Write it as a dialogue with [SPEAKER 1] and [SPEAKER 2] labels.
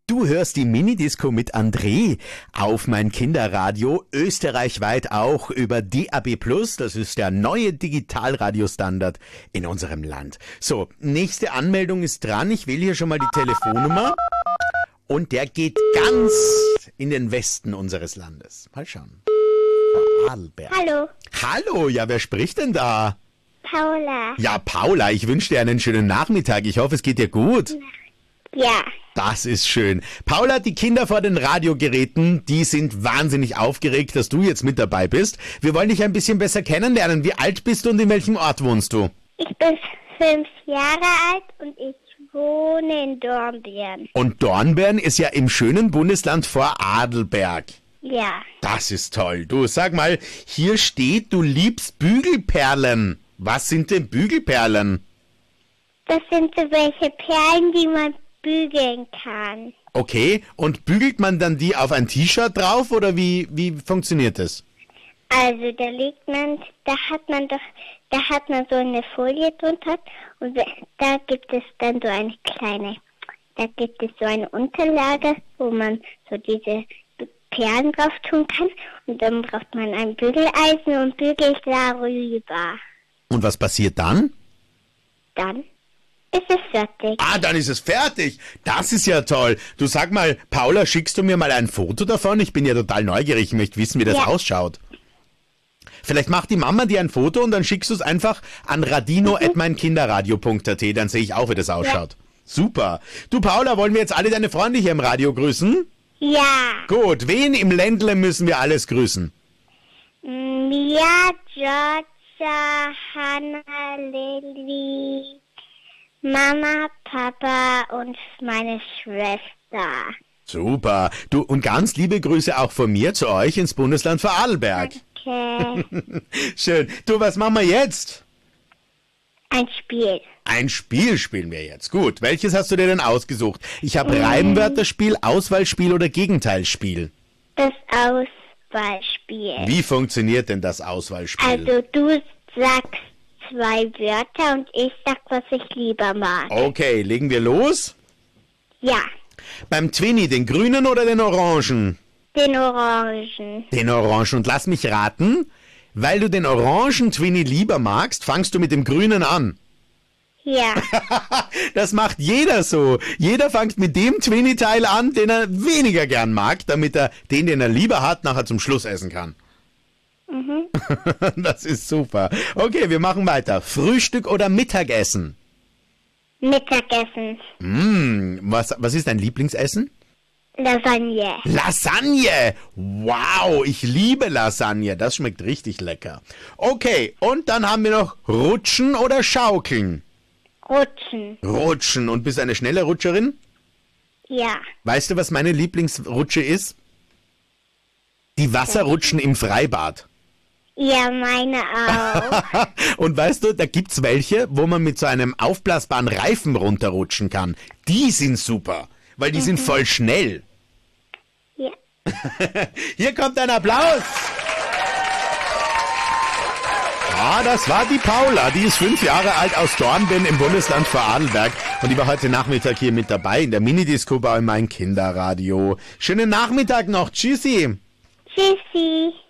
[SPEAKER 1] Du hörst die Minidisco mit André auf mein Kinderradio, österreichweit auch über DAB+. Das ist der neue Digitalradiostandard in unserem Land. So, nächste Anmeldung ist dran. Ich wähle hier schon mal die Telefonnummer. Und der geht ganz in den Westen unseres Landes. Mal schauen. Vorarlberg.
[SPEAKER 2] Hallo,
[SPEAKER 1] Hallo, ja, wer spricht denn da?
[SPEAKER 2] Paula.
[SPEAKER 1] Ja, Paula, ich wünsche dir einen schönen Nachmittag. Ich hoffe, es geht dir gut.
[SPEAKER 2] Ja,
[SPEAKER 1] Das ist schön. Paula, die Kinder vor den Radiogeräten, die sind wahnsinnig aufgeregt, dass du jetzt mit dabei bist. Wir wollen dich ein bisschen besser kennenlernen. Wie alt bist du und in welchem Ort wohnst du?
[SPEAKER 2] ich bin 5 Jahre alt und ich wohne in Dornbirn.
[SPEAKER 1] Und Dornbirn ist ja im schönen Bundesland Vorarlberg.
[SPEAKER 2] Ja,
[SPEAKER 1] Das ist toll. Du, sag mal, hier steht, du liebst Bügelperlen. Was sind denn Bügelperlen?
[SPEAKER 2] das sind so welche Perlen, die man bügeln kann.
[SPEAKER 1] Okay, und bügelt man dann die auf ein T-Shirt drauf oder wie funktioniert das?
[SPEAKER 2] Also da hat man so eine Folie drunter und da gibt es dann da gibt es so eine Unterlage, wo man so diese Perlen drauf tun kann und dann braucht man ein Bügeleisen und bügelt darüber.
[SPEAKER 1] Und was passiert dann?
[SPEAKER 2] Dann ist es fertig.
[SPEAKER 1] Ah, dann ist es fertig. Das ist ja toll. Du, sag mal, Paula, schickst du mir mal ein Foto davon? Ich bin ja total neugierig. Ich möchte wissen, wie das
[SPEAKER 2] Ja.
[SPEAKER 1] ausschaut. Vielleicht macht die Mama dir ein Foto und dann schickst du es einfach an radino@meinkinderradio.at. Dann sehe ich auch, wie das ausschaut. Super. Du, Paula, wollen wir jetzt alle deine Freunde hier im Radio grüßen?
[SPEAKER 2] Ja.
[SPEAKER 1] Gut, wen im Ländle müssen wir alles grüßen?
[SPEAKER 2] Mia, Georgia, Hannah, Lilly, Mama, Papa und meine Schwester.
[SPEAKER 1] Super. Du, und ganz liebe Grüße auch von mir zu euch ins Bundesland Vorarlberg.
[SPEAKER 2] Okay.
[SPEAKER 1] Schön. Du, was machen wir jetzt?
[SPEAKER 2] Ein Spiel.
[SPEAKER 1] Ein Spiel spielen wir jetzt. Gut, welches hast du dir denn ausgesucht? Ich habe Reimwörterspiel, Auswahlspiel oder Gegenteilsspiel.
[SPEAKER 2] Das Auswahlspiel.
[SPEAKER 1] Wie funktioniert denn das Auswahlspiel?
[SPEAKER 2] Also du sagst 2 Wörter und ich sag, was ich lieber mag.
[SPEAKER 1] Okay, legen wir los.
[SPEAKER 2] Ja,
[SPEAKER 1] Beim Twinny, den grünen oder den orangen?
[SPEAKER 2] den Orangen.
[SPEAKER 1] Den orangen. Und lass mich raten, weil du den orangen Twinny lieber magst, fangst du mit dem grünen an.
[SPEAKER 2] Ja,
[SPEAKER 1] Das macht jeder so. Jeder fängt mit dem Twinny-Teil an, den er weniger gern mag, damit er den er lieber hat, nachher zum Schluss essen kann. Das ist super. Okay, wir machen weiter. Frühstück oder Mittagessen?
[SPEAKER 2] Mittagessen.
[SPEAKER 1] Was ist dein Lieblingsessen?
[SPEAKER 2] Lasagne.
[SPEAKER 1] Lasagne! Wow, ich liebe Lasagne. Das schmeckt richtig lecker. Okay, und dann haben wir noch Rutschen oder Schaukeln?
[SPEAKER 2] Rutschen.
[SPEAKER 1] Rutschen. Und bist du eine schnelle Rutscherin?
[SPEAKER 2] Ja.
[SPEAKER 1] Weißt du, was meine Lieblingsrutsche ist? Die Wasserrutschen im Freibad.
[SPEAKER 2] Ja, meine auch.
[SPEAKER 1] Und weißt du, da gibt's welche, wo man mit so einem aufblasbaren Reifen runterrutschen kann. Die sind super, weil die sind voll schnell.
[SPEAKER 2] Ja.
[SPEAKER 1] Hier kommt ein Applaus. Ja, das war die Paula. Die ist 5 Jahre alt aus Dornbirn im Bundesland Vorarlberg. Und die war heute Nachmittag hier mit dabei in der Minidisco bei Mein Kinderradio. Schönen Nachmittag noch. Tschüssi.
[SPEAKER 2] Tschüssi.